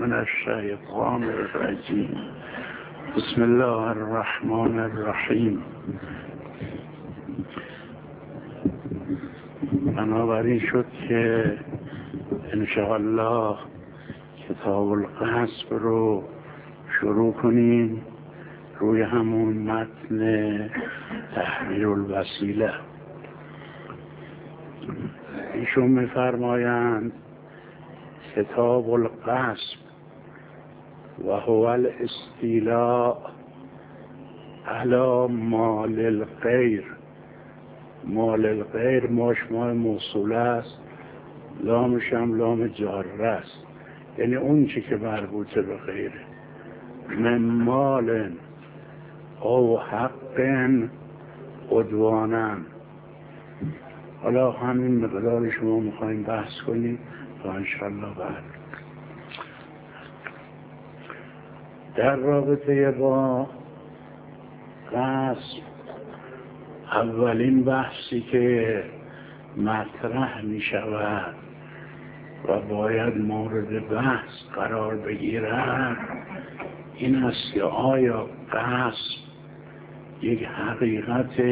من الشیطان الرجیم. بسم الله الرحمن الرحیم. بنابراین شد که انشاءالله کتاب القصب رو شروع کنیم روی همون متن تحریر الوسیله. ایشون می‌فرمایند کتاب القصب و هو الاستیلاء علی مال الغیر. مال الغیر ماشمای موصوله است، لامش هم لام جاره است، یعنی اون چی که مربوطه به غیره. من مال او حق عدوانا. حالا همین مقدار شما میخواییم بحث کنیم تا انشاءالله بعد. در رابطه با قصب اولین بحثی که مطرح می شود و باید مورد بحث قرار بگیرد این است که آیا قصب یک حقیقت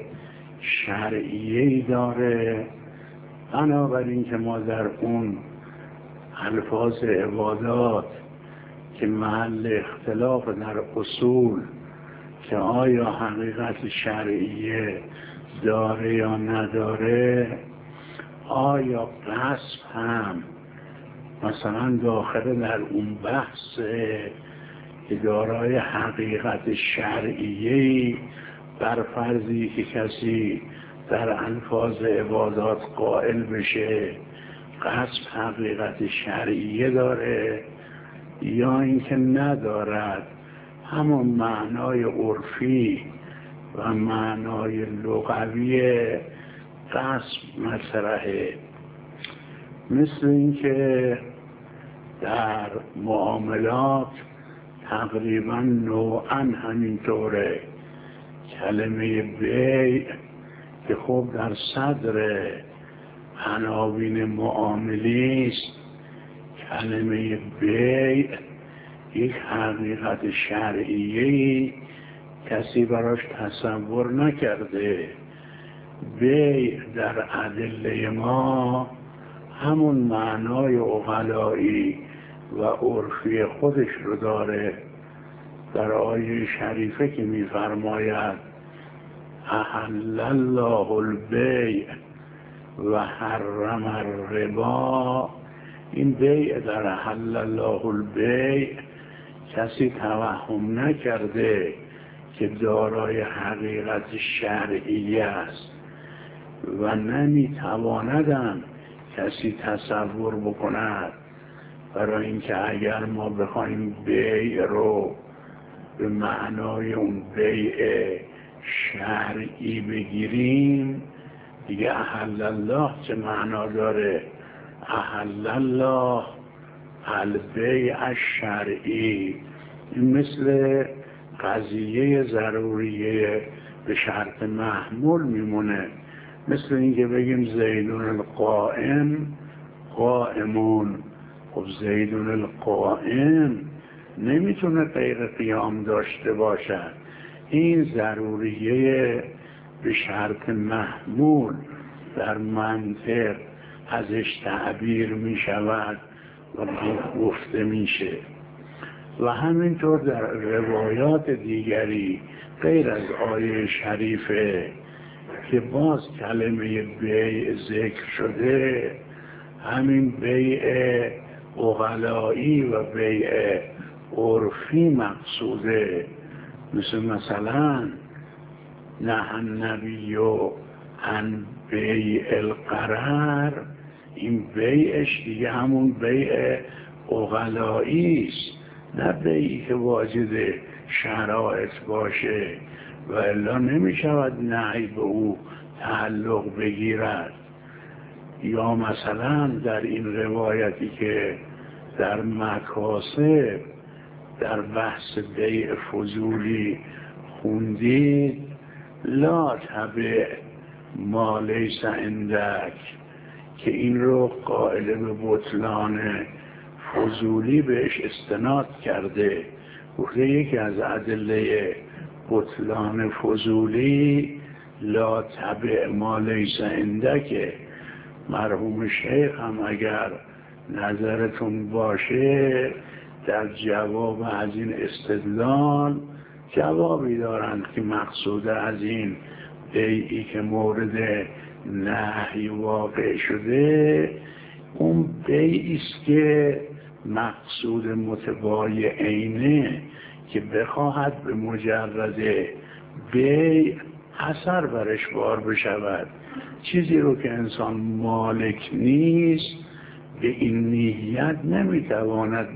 شرعیه‌ای داره؟ بنابراین که ما در اون الفاظ عبادات که محل اختلاف در اصول که آیا حقیقت شرعیه داره یا نداره، آیا قصب هم مثلا داخل در اون بحث که دارای حقیقت شرعیه بر فرضی که کسی در الفاظ عبادات قائل بشه قصب حقیقت شرعیه داره یا اینکه ندارد، همون معنای عرفی و معنای لغوی قصب مطرحه. مثل اینکه در معاملات تقریبا نوعا همینطوره. کلمه بیع که خب در صدر عناوین معاملی است، کلمه بیع یک حقیقت شرعیه‌ای کسی براش تصور نکرده. بیع در ادله ما همون معنای عقلایی و عرفی خودش رو داره. در آیه شریفه که می‌فرماید احل الله البیع و حرم الربا، این بیع در احل الله البیع کسی توهم نکرده که دارای حقیقت شرعی است و نمیتواندم کسی تصور بکند. برای اینکه اگر ما بخوایم بیع رو به معنای اون بیع شرعی بگیریم دیگه احل الله چه معنا داره؟ احل الله البیع الشرعی. این مثل قضیه ضروریه به شرط محمول میمونه. مثل اینکه بگیم زیدون القائم قائمون. خب زیدون القائم نمیتونه غیر قیام داشته باشد. این ضروریه به شرط محمول در منطق ازش تعبیر می شود و گفته میشه. و همینطور در روایات دیگری غیر از آیه شریفه که باز کلمه بیع ذکر شده، همین بیع عقلایی و بیع عرفی مقصوده. مثلا نه النبی عن بیع القرار، این بیعش دیگه همون بیع عقلایی است، نه بیعی که واجد شرایط باشه و الا نمی شود نهی به او تعلق بگیرد. یا مثلا در این روایتی که در مکاسب در بحث بیع فضولی خوندید، لا تبع ما لیس عندک، که این رو قائل به بطلان فضولی بهش استناد کرده. گفته یکی از ادله بطلان فضولی لا تبع ما لیس عندک. مرحوم شیخ هم اگر نظرتون باشه در جواب از این استدلال جوابی دارند که مقصود از این بیعی که مورد نهی واقع شده اون بیعی است که مقصود متبایعینه که بخواهد به مجرد بیع اثر برش بار بشود. چیزی رو که انسان مالک نیست به این نیت نمیتواند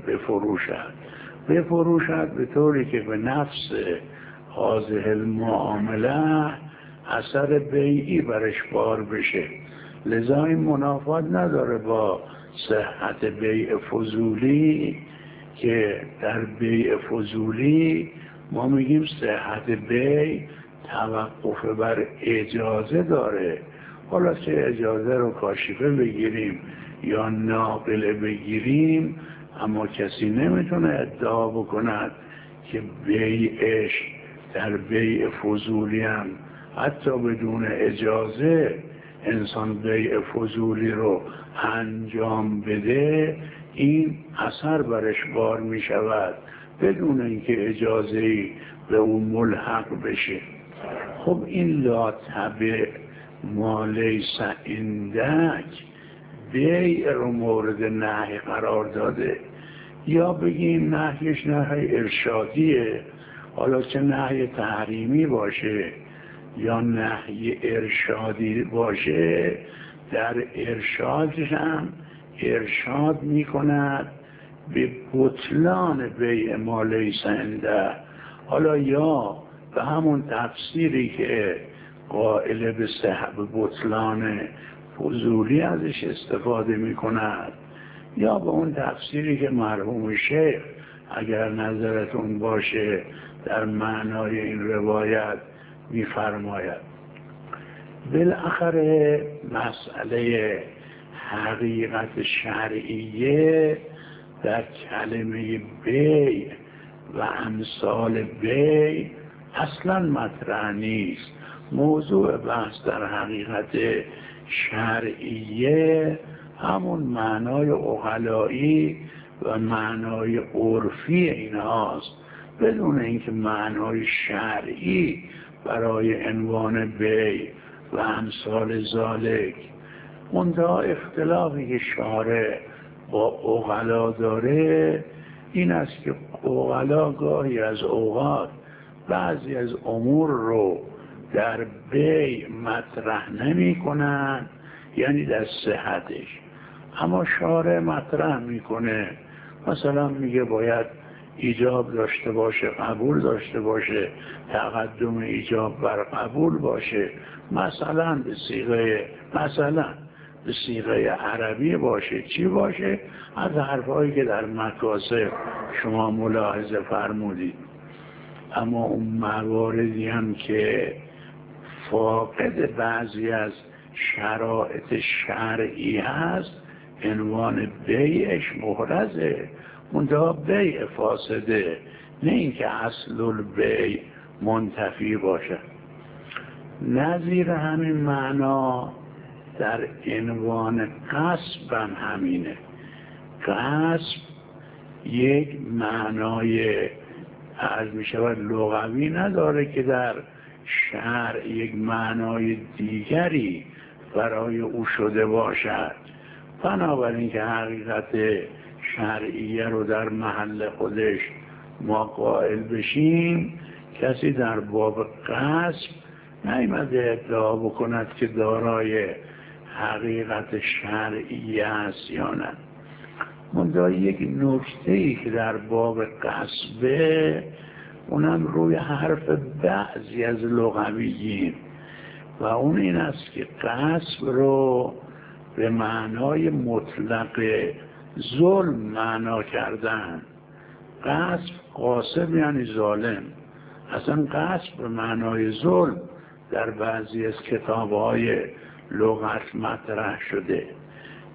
بفروشد به طوری که به نفس حاضر المعامله اثر بیعی برش بار بشه. لذا این منافات نداره با صحت بیع فضولی که در بیع فضولی ما میگیم صحت بیع توقف بر اجازه داره. حالا چه اجازه رو کاشفه بگیریم یا ناقله بگیریم، اما کسی نمیتونه ادعا بکند که بیعش در بیع فضولی هم حتی بدون اجازه انسان بیع فضولی رو انجام بده این اثر برش بار می شود بدون اینکه اجازه‌ای به اون ملحق بشه. خب این لا تبع ما لیس عندک بیع رو مورد نهی قرار داده. یا بگیم نهیش نهی ارشادیه، حالا چه نهی تحریمی باشه یا نهی ارشادی باشه، در ارشادش هم ارشاد می کند به بطلان بیع ما لیس عنده. حالا یا به همون تفسیری که قائل به بطلان فضولی ازش استفاده می کند، یا به اون تفسیری که مرحوم شیخ اگر نظرتون باشه در معنای این روایت می فرماید. بالاخره مسئله حقیقت شرعیه در کلمه بیع و امثال بیع اصلا مطرح نیست. موضوع بحث در حقیقت شرعیه همون معنای عقلایی و معنای عرفی اینهاست، بدون اینکه معنای شرعی برای عنوان بیع و امثال ذالک. منتها اختلافی که شارع با عقلا داره این است که عقلا گاهی از اوقات بعضی از امور رو در بیع مطرح نمی کنن، یعنی در صحتش، اما شارع مطرح میکنه. مثلا میگه باید ایجاب داشته باشه، قبول داشته باشه، تقدم ایجاب بر قبول باشه، مثلا به صیغه عربی باشه، چی باشه، از حرفایی که در مکاسب شما ملاحظه فرمودید. اما اون مواردی هم که فاقد بعضی از شرایط شرعی هست عنوان بیعش محرزه، منتها بیع فاسده، نه اینکه اصل البیع منتفی باشه. نظیر همین معنا در عنوان غصب هم همینه. غصب یک معنای عرض می شود لغوی نداره که در شرع یک معنای دیگری برای او شده باشد. بنابراین که حقیقت شرعیه رو در محل خودش ما قائل بشیم، کسی در باب غصب نیامده ادعا بکند که دارای حقیقت شرعی است یا نه. منتها یک نکته‌ای که در باب غصبه، اونم روی حرف بعضی از لغویین، و اون این است که غصب رو به معنای مطلق ظلم معنا کردن. غصب غاصب یعنی ظالم، اصلا غصب به معنای ظلم در بعضی از کتاب‌های لغت مطرح شده.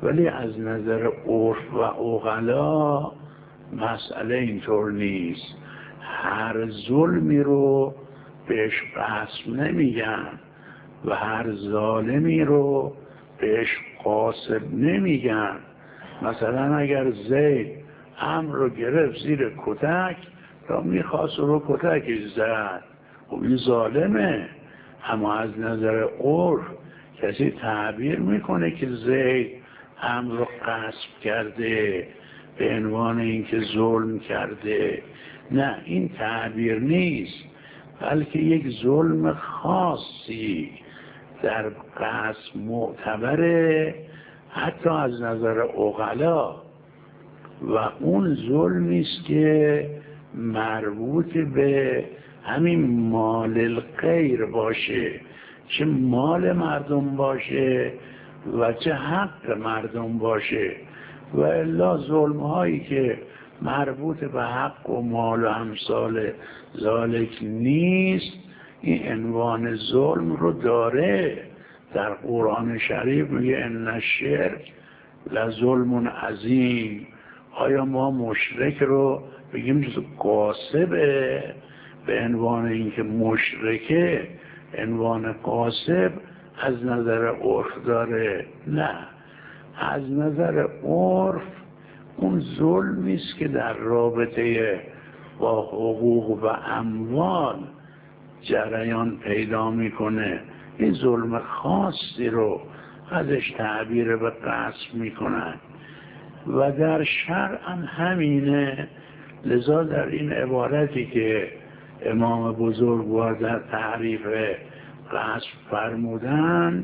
ولی از نظر عرف و عقلا مسئله اینطور نیست. هر ظلمی رو بهش قسم نمیگن و هر ظالمی رو بهش غاصب نمیگن. مثلا اگر زید عمرو رو گرفت زیر کتک تا میخواست رو کتکش زد، خب این ظالمه. اما از نظر عرف کسی تعبیر میکنه که زید عمرو رو غصب کرده به عنوان اینکه ظلم کرده؟ نه، این تعبیر نیست، بلکه یک ظلم خاصی در قصد معتبره حتی از نظر عقلا، و اون ظلمی است که مربوط به همین مال الغیر باشه، چه مال مردم باشه و چه حق مردم باشه. و الا ظلم هایی که مربوط به حق و مال و امثال ذالک نیست، این عنوان ظلم رو داره. در قرآن شریف میگه ان الشرک لظلم عظیم. آیا ما مشرک رو بگیم قاصبه به عنوان اینکه مشرکه عنوان قاصب از نظر عرف داره؟ نه، از نظر عرف اون ظلمی است که در رابطه با حقوق و اموال جریان پیدا میکنه. این ظلم خاصی رو ازش تعبیر به قصد میکنن و در شرع هم همینه. لذا در این عبارتی که امام بزرگوار در تعریف قصد فرمودن،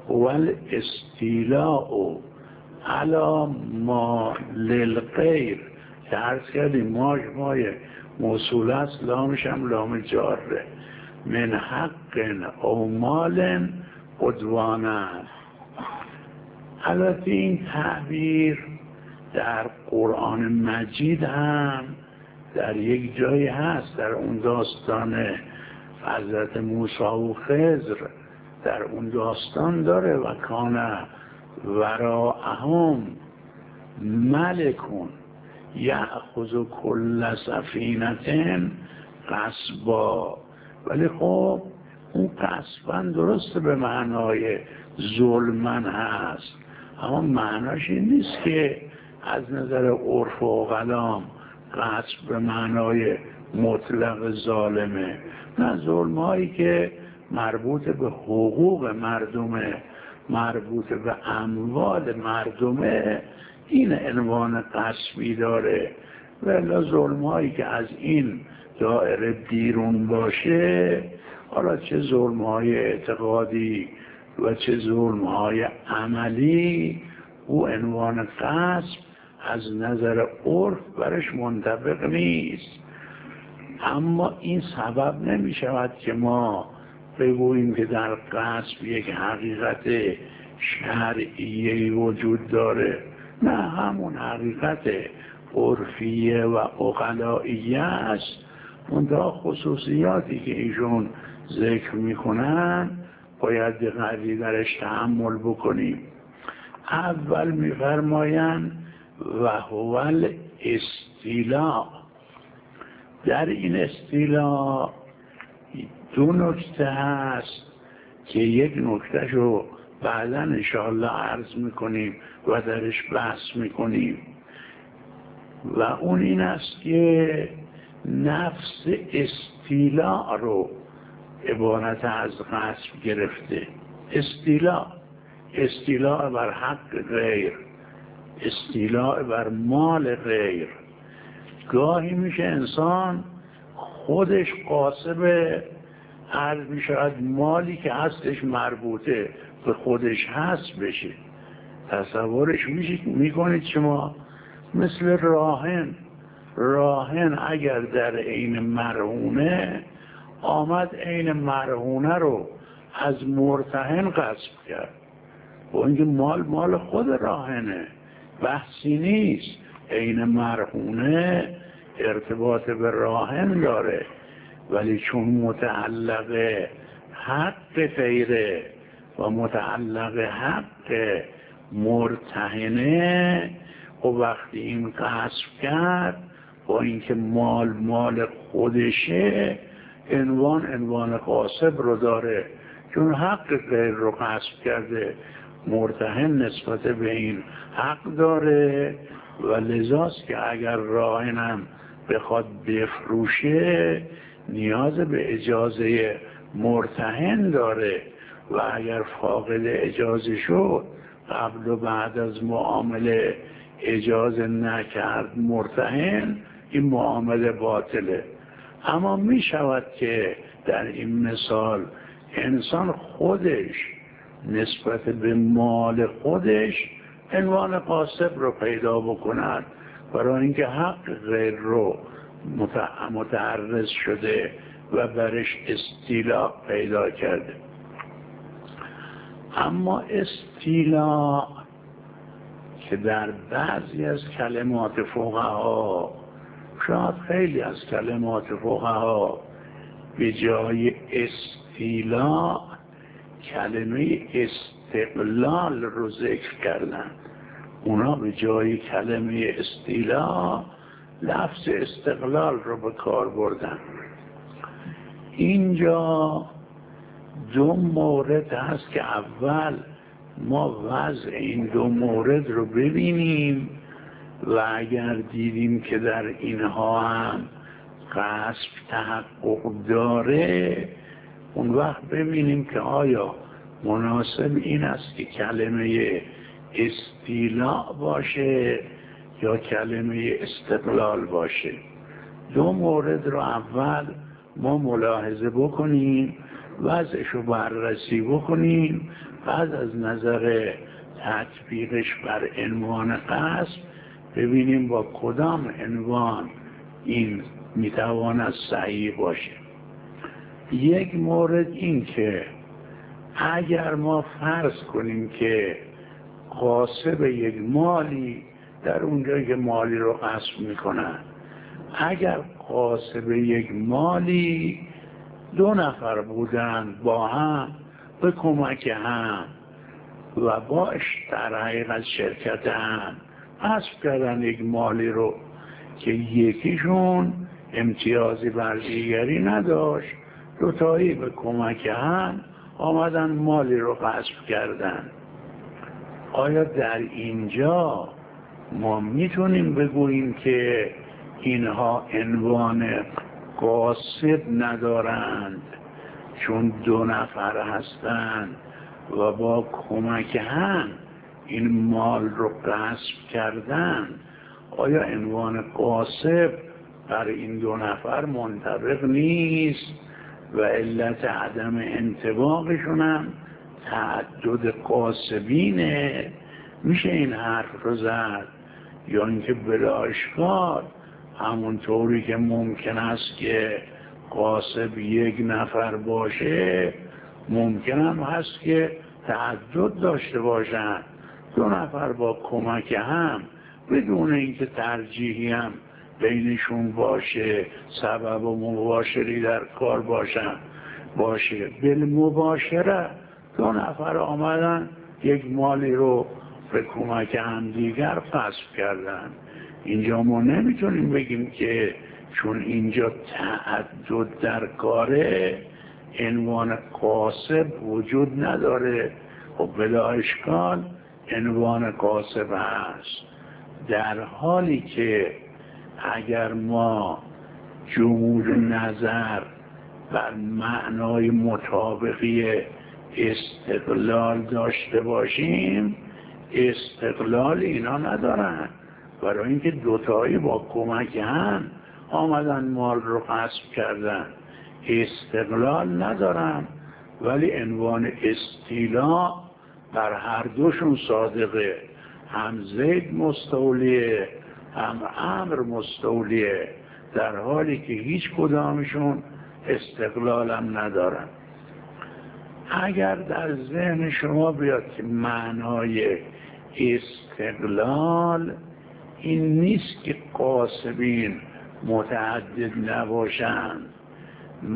والاستیلاء علی ما للغیر، که عرض کردیم ماش مای موصول است، لامش هم لام جاره، من حق او مال عدوانا. البته این تعبیر در قرآن مجید هم در یک جایی هست، در اون داستان حضرت موسی و خضر، در اون داستان داره و کان وراءهم ملکون یأخذ کل سفینة غصبا. ولی خب اون غصبا درسته به معنای ظلمن هست، اما معناش این نیست که از نظر عرف و قلام غصب به معنای مطلق ظالمه. نه، ظلم هایی که مربوط به حقوق مردمه، مربوط به اموال مردمه، این عنوان غصبی داره. ولی ظلم هایی که از این دایره بیرون باشه، حالا چه ظلم های اعتقادی و چه ظلم های عملی، او عنوان غصب از نظر عرف برش منطبق نیست. اما این سبب نمی شود که ما بگوییم که در غصب یک حقیقت شرعی وجود داره. نه، همون حقیقت عرفیه و عقلائیه است. منتها خصوصیاتی که ایشون ذکر میکنن باید دقیقی درش تحمل بکنیم. اول میفرمایند و هو الاستیلاء. در این استیلاء دو نکته هست که یک نکتهشو بعدا انشاءالله عرض میکنیم و درش بحث میکنیم، و اون این است که نفس استیلاء رو عبارت از غصب گرفته. استیلاء بر حق غیر، استیلاء بر مال غیر. گاهی میشه انسان خودش غاصب، عرض میشود مالی که هستش مربوطه به خودش هست بشه. تصورش میکنید شما مثل راهن اگر در عین مرهونه آمد عین مرهونه رو از مرتهن غصب کرد، و اینکه مال خود راهنه، بحثی نیست. عین مرهونه ارتباط به راهن داره، ولی چون متعلق حق غیره و متعلق حق مرتهنه و وقتی این غصب کرد با اینکه مال خودشه عنوان غاصب رو داره، چون حق غیر رو غصب کرده. مرتهن نسبت به این حق داره و لذاست که اگر راهنم بخواد بفروشه نیاز به اجازه مرتهن داره و اگر فاقد اجازه شد قبل و بعد از معامله اجازه نکرد مرتهن، این معامله باطله. اما می شود که در این مثال انسان خودش نسبت به مال خودش عنوان غاصب رو پیدا بکند، برای اینکه حق غیر رو متعرض شده و برش استیلاء پیدا کرده. اما استیلاء که در بعضی از کلمات فقها، شاید خیلی از کلمات فقها، به جای استیلاء کلمه استقلال رو ذکر کردن. اونا به جای کلمه استیلاء لفظ استقلال رو به کار بردن. اینجا دو مورد هست که اول ما وضع این دو مورد رو ببینیم و اگر دیدیم که در اینها هم غصب تحقق داره، اون وقت ببینیم که آیا مناسب این است که کلمه استیلاء باشه یا کلمه استقلال باشه. دو مورد رو اول ما ملاحظه بکنیم، وضعش رو بررسی بکنیم، بعد از نظر تطبیقش بر عنوان غصب ببینیم با کدام عنوان این میتواند صحیح باشه. یک مورد این که اگر ما فرض کنیم که غاصب یک مالی در اونجایی که مالی رو غصب میکنن، اگر غاصب یک مالی دو نفر بودن با هم به کمک هم و باش در حقیقت شرکت هم غصب کردن یک مالی رو که یکیشون امتیازی بر دیگری نداشت، دوتایی به کمک هم آمدن مالی رو غصب کردن. آیا در اینجا ما میتونیم بگوییم که اینها عنوان غاصب ندارند چون دو نفر هستند و با کمک هم این مال رو غصب کردن؟ آیا عنوان غاصب بر این دو نفر منطبق نیست و علت عدم انطباقشون هم تعدد غاصبینه؟ میشه این حرف رو زد؟ یا اینکه بلا اشکال همونطوری که ممکن است که غاصب یک نفر باشه، ممکن هم هست که تعدد داشته باشن، دو نفر با کمک هم بدون اینکه ترجیحی هم بینشون باشه، سبب و مباشری در کار باشه. بالمباشره دو نفر آمدن یک مالی رو به کمک هم دیگر غصب کردن. اینجا ما نمیتونیم بگیم که چون اینجا تعدد در کاره عنوان غاصب وجود نداره و بلا اشکال عنوان غاصب هست، در حالی که اگر ما جمهور نظر بر معنای مطابقی استقلال داشته باشیم، استقلال اینا ندارن، برای اینکه دوتایی با کمک هم آمدن مال رو غصب کردن. استقلال ندارن، ولی عنوان استیلاء بر هر دوشون صادقه. هم زید مستولیه هم عمر مستولیه، در حالی که هیچ کدامشون استقلال هم ندارن. اگر در ذهن شما بیاد که معنای استقلال این نیست که غاصبین متعدد نباشند،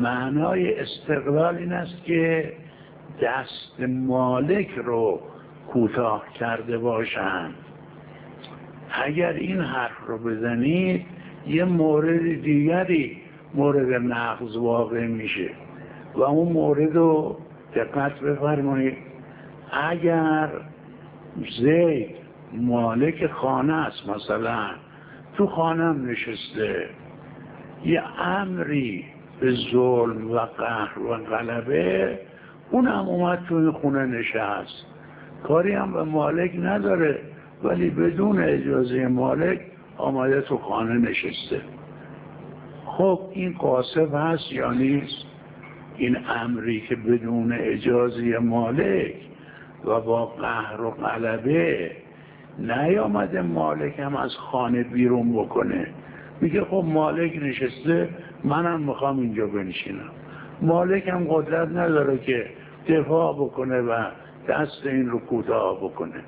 معنای استقلال این است که دست مالک رو کوتاه کرده باشند. اگر این حرف رو بزنید یه مورد دیگری مورد نقض واقع میشه و اون مورد رو دقت بفرمایید. اگر زید مالک خانه است، مثلا تو خانم نشسته، یه امری به ظلم و قهر و غلبه، اونم اومد تو این خونه نشست، کاری هم به مالک نداره ولی بدون اجازه مالک آمده تو خانه نشسته. خب این غاصب هست یا نیست؟ این امری که بدون اجازه مالک و با قهر و غلبه نیامده مالک هم از خانه بیرون بکنه، میگه خب مالک نشسته منم میخوام اینجا بنشینم. مالک هم قدرت نداره که دفاع بکنه و دست این رو کوتاه بکنه.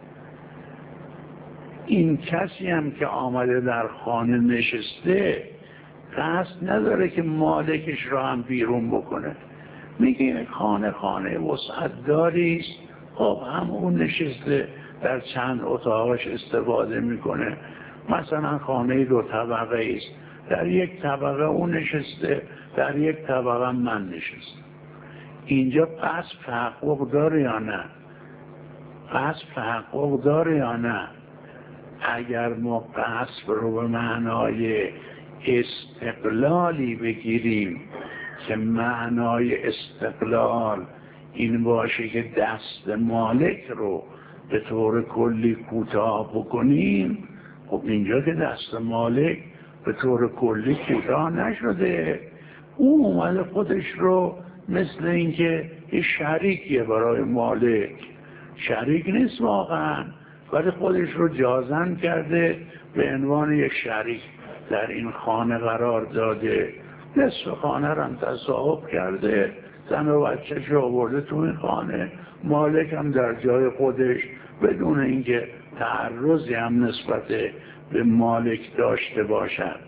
این کسی هم که آمده در خانه نشسته قصد نداره که مالکش رو هم بیرون بکنه، میگه خانه وسعت داریست، خب هم اون نشسته در چند اتاقش استفاده میکنه. مثلا خانه 2 طبقه است، در یک طبقه اون نشسته، در یک طبقه من نشسته. اینجا قصد تحقق داره یا نه؟ قصد تحقق داره یا نه؟ اگر ما قصد رو به معنای استقلالی بگیریم که معنای استقلال این باشه که دست مالک رو به طور کلی کوتاه بکنیم، خب اینجا که دست مالک به طور کلی کوتاه نشده، اون اومده خودش رو مثل اینکه یه شریکیه برای مالک، شریک نیست واقعا ولی خودش رو جازن کرده به عنوان یک شریک در این خانه قرار داده، نصف خانه رو تصاحب کرده، زن و بچه‌ش رو آورده تو این خانه، مالک هم در جای خودش بدون اینکه تعرضی هم نسبت به مالک داشته باشد.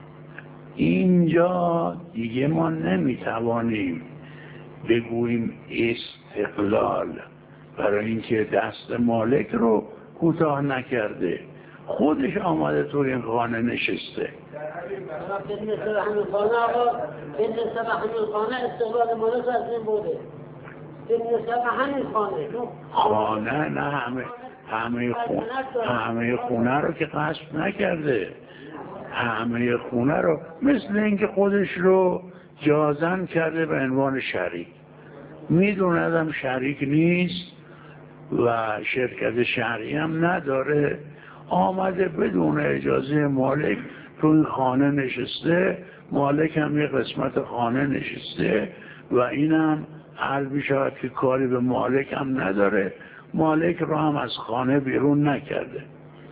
اینجا دیگه ما نمیتوانیم بگوییم استقلال، برای اینکه دست مالک رو کوتاه نکرده، خودش آمده تو این خانه نشسته. بالنسبه همین خانه استقلال مالک از این بوده. بالنسبه همین خانه نه همه خونه رو که قصد نکرده، همه خونه رو مثل اینکه خودش رو جازن کرده به عنوان شریک، میدوندم شریک نیست و شرکت شرعی هم نداره، آمده بدون اجازه مالک تو این خانه نشسته، مالک هم یه قسمت خانه نشسته و اینم حل شاید که کاری به مالک هم نداره، مالک رو هم از خانه بیرون نکرده.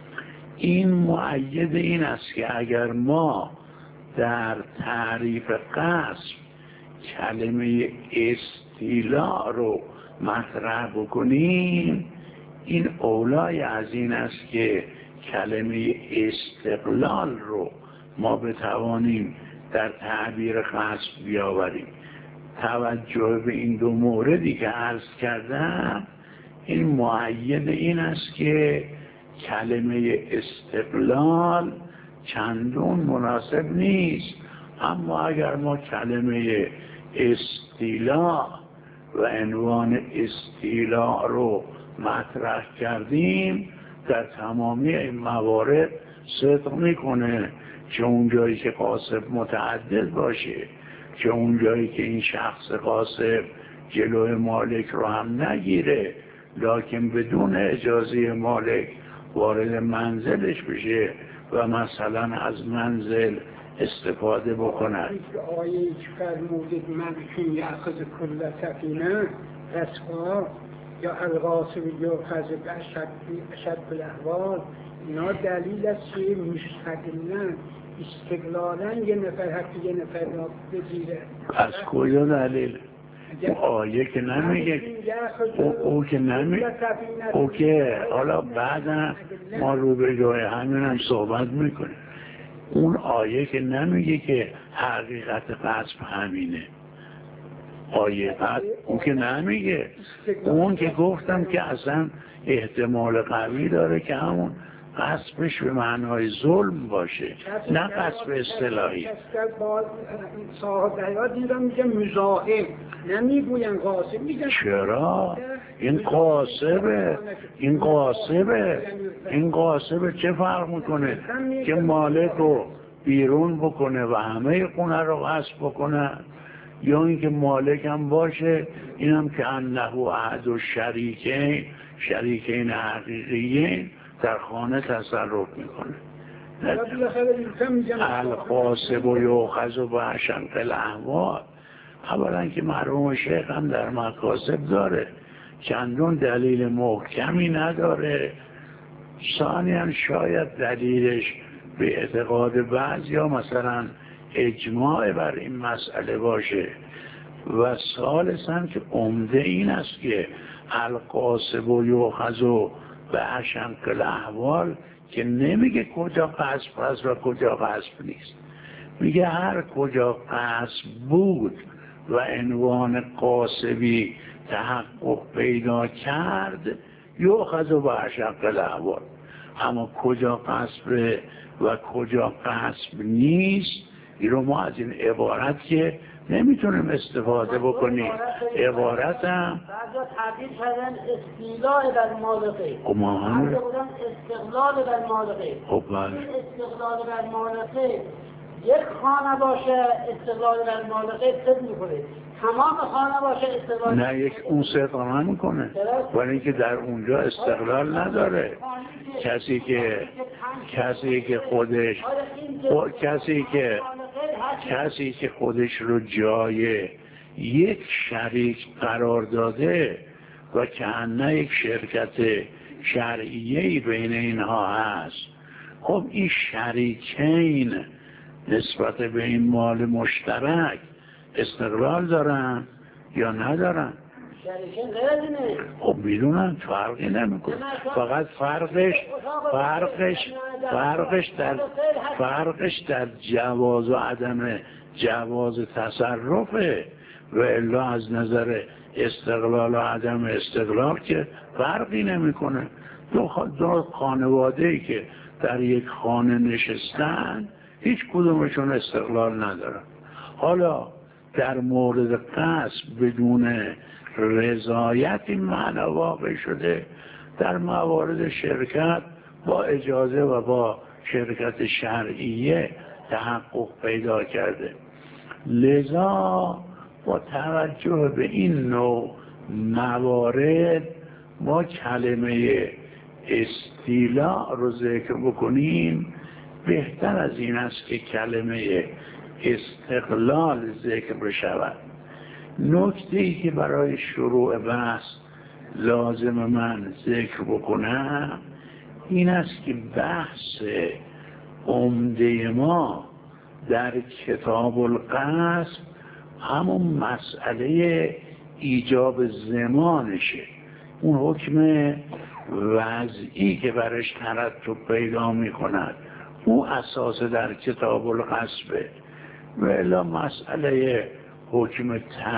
این مؤید این است که اگر ما در تعریف قصد کلمه استیلاء رو مطرح بکنیم، این اولای از این است که کلمه استقلال رو ما بتوانیم در تعبیر قصد بیاوریم. توجه به این 2 موردی که عرض کردم، این مؤید این است که کلمه استقلال چندون مناسب نیست، اما اگر ما کلمه استیلاء و عنوان استیلاء رو مطرح کردیم، در تمامی این موارد صدق میکنه، چه اون جایی که غاصب متعدد باشه، چه اون جایی که این شخص غاصب جلوی مالک رو هم نگیره لکن بدون اجازه مالک وارد منزلش بشه و مثلا از منزل استفاده بکنن. آیه که فرمودید من کن یأخذ کل سفینه رسقا یا الغاصب یا خزب اشد الاحوال، اینا دلیل است که مستقلاً استقلالاً یه نفر حق یه نفر را بگیره. از کجا دلیل؟ آیه که نمیگه، او که نمیگه، او که حالا بعدا ما رو به جای همین هم صحبت میکنیم. اون آیه که نمیگه که حقیقت قصب همینه، قایقت اون که نمیگه، اون که گفتم که اصلا احتمال قوی داره که همون قصبش به معنای ظلم باشه، نه قصب اصطلاحی. صاحب حیات دیدم میگه مزاحم، نمیگوین قاسب، میگن چرا؟ این قاسبه، این قاسبه، این قاسبه. چه فرق میکنه که مالک رو بیرون بکنه و همه خونه رو غصب بکنه، یا اینکه مالک هم باشه، اینم که انه احد و شریکین حقیقیین در خانه تصرف میکنه. القاسب و یوخذ و بعشق الاحوال. اولا که مرحوم شیخ هم در مکاسب داره، چندون دلیل محکمی نداره. ثانیاً شاید دلیلش به اعتقاد بعضی یا مثلا اجماع بر این مسئله باشه، و ثالثاً که عمده این است که القاسب و یوخذ و بعشق الاحوال که نمیگه کجا قصب هست و کجا قصب نیست، میگه هر کجا قصب بود و عنوان قاسبی تحقق پیدا کرد یوخذ و بعشق الاحوال. اما کجا قصب و کجا قصب نیست، این رو ما از این عبارت که نمیتونیم استفاده بکنیم. عبارت هم بعضا تعبیر کردن استیلاء بر مالقه، ما هم بودن استقلال بر مالقه. خب بله، استقلال بر مالقه یک خانه باشه استقلال بر مالقه صد میکنه، تمام خانه باشه استقلال نه یک اون صدق هم میکنه، ولی اینکه در اونجا استقلال نداره. کسی که خودش رو جای یک شریک قرار داده و که نه یک شرکت شرعیه‌ای بین اینها هست، خب این شریکین نسبت به این مال مشترک استقلال دارن یا ندارن؟ شریکین غیر اینه. خب میدونن فرقی نمیکنه، فقط فرقش در جواز و عدم جواز تصرفه، و الا از نظر استقلال و عدم استقلال که فرقی نمیکنه. دو خانواده‌ای که در یک خانه نشستن هیچ کدومشون استقلال ندارن. حالا در مورد قصب بدون رضایت این معنا واقع شده، در موارد شرکت با اجازه و با شرکت شرعیه تحقق پیدا کرده. لذا با توجه به این نوع موارد ما کلمه استیلاء رو ذکر بکنیم، بهتر از این است که کلمه استقلال ذکر بشود. نکته‌ای که برای شروع بحث لازم من ذکر بکنم این است که بحث عمده ما در کتاب القصب همون مسئله ایجاب زمانشه، اون حکم وضعی که برش ترتب پیدا می کند، او اساس در کتاب القصبه. و الا مسئله حکم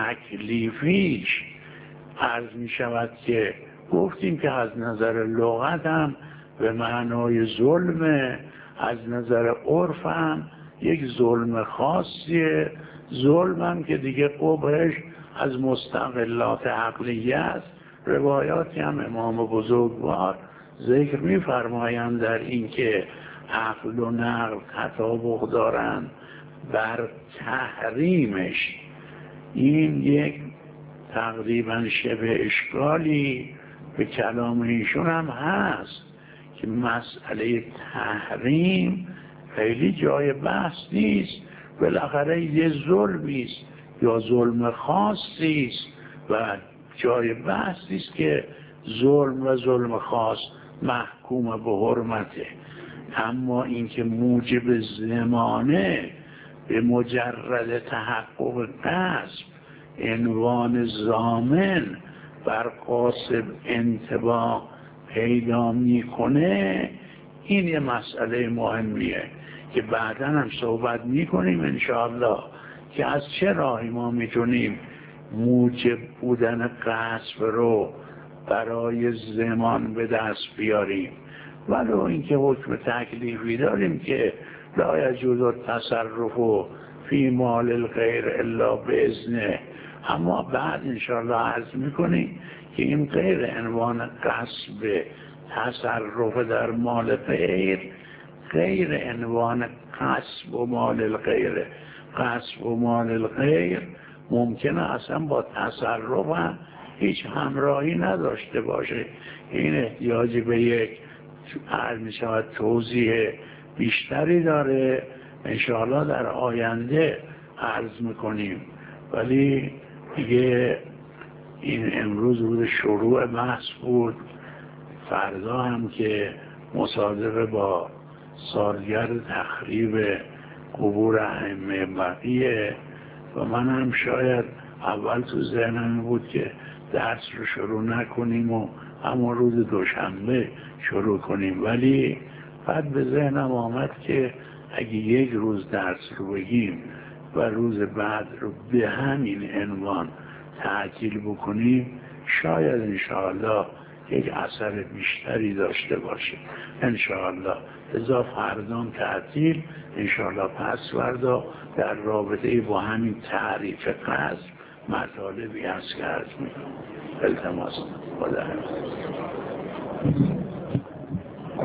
تکلیفیش عرض می شود که گفتیم که از نظر لغت هم به معنای ظلمه، از نظر عرف هم یک ظلم خاصیه. ظلم هم که دیگه قبحش از مستقلات عقلیه است. روایاتی هم امام بزرگوار ذکر می فرمایند در این که عقل و نقل تطابق دارند بر تحریمش. این یک تقریبا شبه اشکالی به کلام ایشون هم هست که مسئله تحریم خیلی جای بحث نیست، بالاخره یه ظلمی است یا ظلم خاصی است و جای بحث است که ظلم و ظلم خاص محکوم به حرمته. اما اینکه موجب زمانه به مجرد تحقق قصب عنوان ضامن بر قاصب انطباق پیدا میکنه، این یه مسئله مهمیه که بعداً هم صحبت میکنیم انشاءالله که از چه راهی ما میتونیم موجب بودن قصب رو برای زمان به دست بیاریم، ولو اینکه حکم تکلیفی داریم که لا یجوز التصرف فی مال الغیر الا باذنه، اما بعد انشاءالله عرض میکنیم که این غیر عنوان قصب تصرف در مال غیر، غیر عنوان قصب و مال الغیر. قصب و مال الغیر ممکنه اصلا با تصرف هم هیچ همراهی نداشته باشه. این احتیاجی به یک میشود توضیح بیشتری داره، انشاءالله در آینده عرض میکنیم. ولی دیگه این امروز روز شروع بحث بود، فردا هم که مصادف با سالگرد تخریب قبور ائمه بقیه و من هم شاید اول تو ذهنم بود که درس رو شروع نکنیم و اما روز دوشنبه شروع کنیم، ولی بعد به ذهنم آمد که اگه یک روز درس رو بگیم و روز بعد رو به همین عنوان تعطیل بکنیم شاید انشاءالله یک اثر بیشتری داشته باشه انشاءالله. لذا فردام تعطیل انشاءالله، پس فردا در رابطه با همین تعریف قصب مطالبی از که عرض میکنم. التماس خدا حافظ.